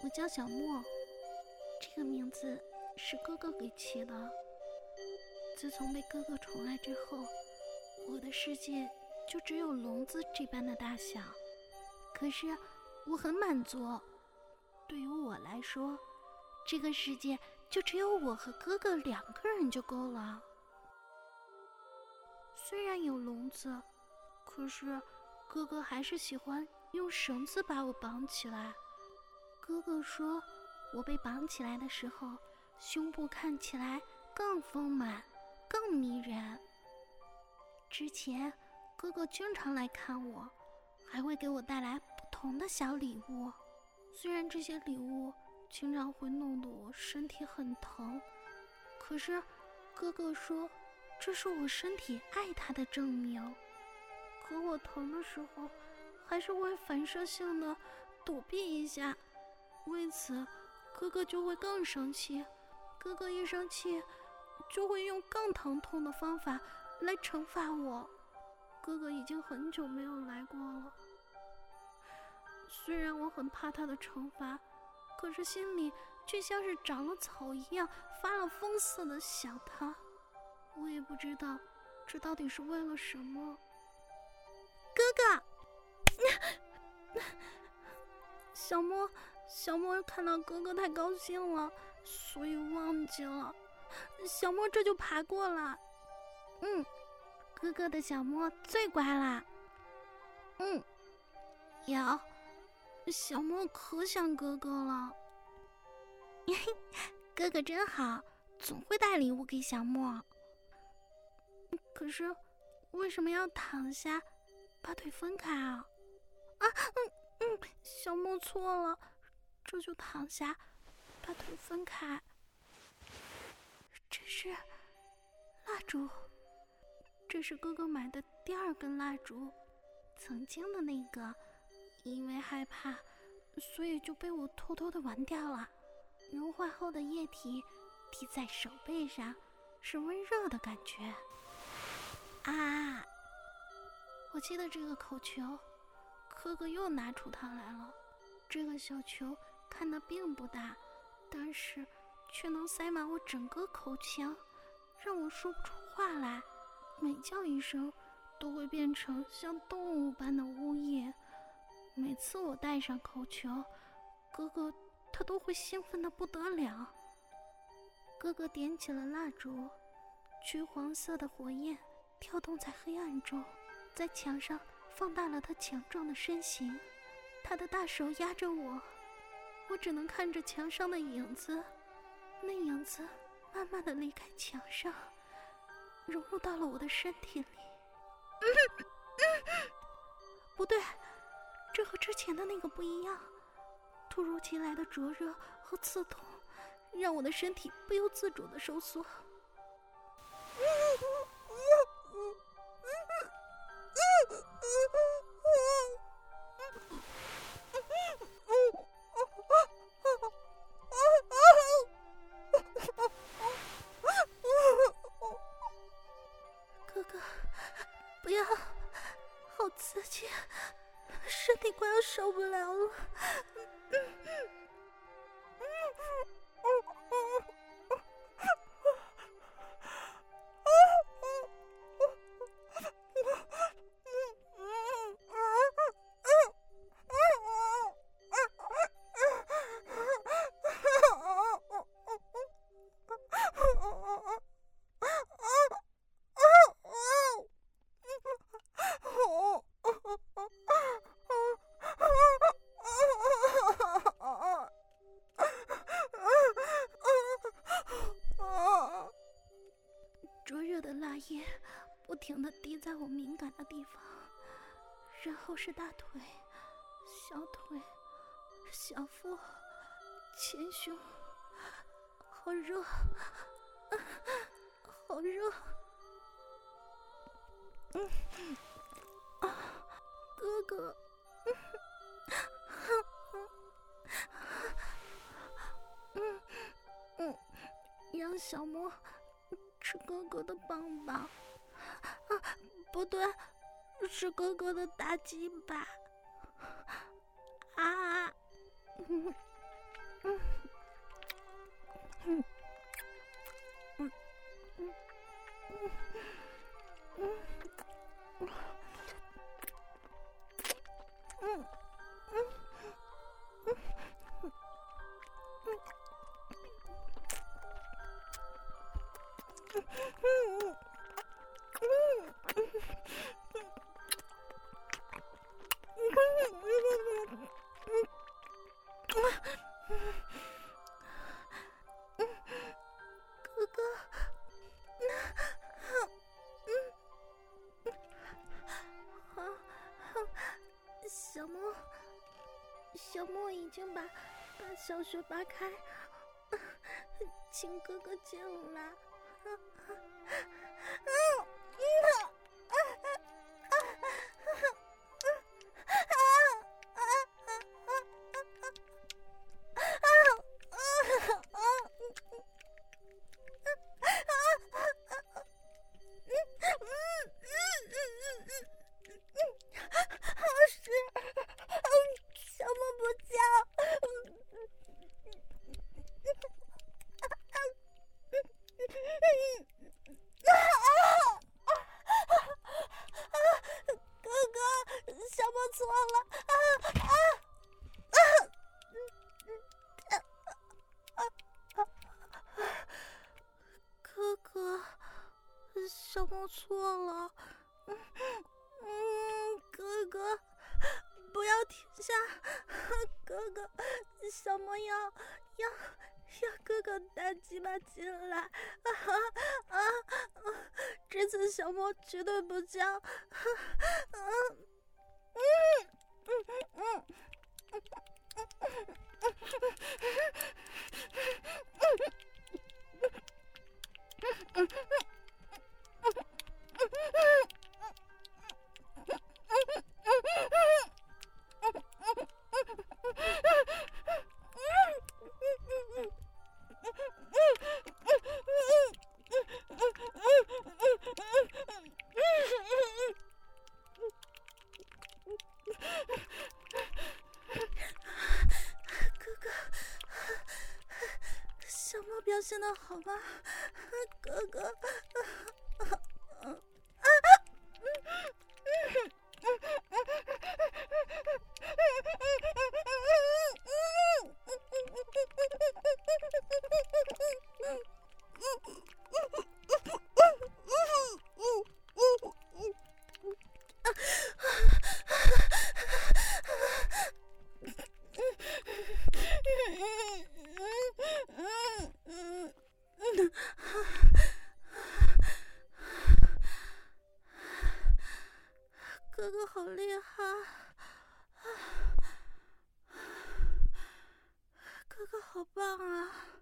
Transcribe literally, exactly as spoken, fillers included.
我叫小莫，这个名字是哥哥给起的。自从被哥哥宠爱之后，我的世界就只有笼子这般的大小。可是我很满足，对于我来说，这个世界就只有我和哥哥两个人就够了。虽然有笼子，可是哥哥还是喜欢用绳子把我绑起来。哥哥说，我被绑起来的时候，胸部看起来更丰满，更迷人。之前哥哥经常来看我，还会给我带来不同的小礼物。虽然这些礼物经常会弄得我身体很疼，可是哥哥说这是我身体爱他的证明。可我疼的时候还是会反射性的躲避一下，为此哥哥就会更生气。哥哥一生气就会用更疼痛的方法来惩罚我。哥哥已经很久没有来过了，虽然我很怕他的惩罚，可是心里却像是长了草一样，发了疯似的想他。我也不知道这到底是为了什么。哥哥小莫小莫看到哥哥太高兴了，所以忘记了。小莫这就爬过来。嗯，哥哥的小莫最乖啦。嗯，有，小莫可想哥哥了。哥哥真好，总会带礼物给小莫。可是为什么要躺下把腿分开啊？啊，嗯嗯，小莫错了，这就躺下把腿分开。这是蜡烛，这是哥哥买的第二根蜡烛。曾经的那个因为害怕，所以就被我偷偷的玩掉了。融化后的液体滴在手背上，是温热的感觉。啊！我记得这个口球，哥哥又拿出它来了。这个小球看得并不大，但是却能塞满我整个口腔，让我说不出话来。每叫一声都会变成像动物般的呜咽。每次我戴上口球，哥哥他都会兴奋得不得了。哥哥点起了蜡烛，橘黄色的火焰跳动在黑暗中，在墙上放大了他强壮的身形。他的大手压着我，我只能看着墙上的影子，那影子慢慢地离开墙上，融入到了我的身体里。不对，这和之前的那个不一样。突如其来的灼热和刺痛让我的身体不由自主地收缩。哥哥，不要，好刺激，身体快要受不了了。灼热的蜡液不停地滴在我敏感的地方，然后是大腿、小腿、小腹、前胸，好热，好热。嗯啊，哥哥，嗯嗯，让小莫吃哥哥的棒棒。啊，不对，是哥哥的大鸡巴。啊，嗯嗯嗯嗯嗯嗯嗯嗯哥哥，好，小莫，小莫已经把把小雪扒开，请哥哥进来。小莫错了，嗯嗯，哥哥，不要停下，哥哥，小莫要要要哥哥带鸡巴进来，啊啊啊！这次小莫绝对不叫，嗯嗯嗯嗯嗯。表现得好吗，哥哥？哥哥好厉害，哥哥好棒啊！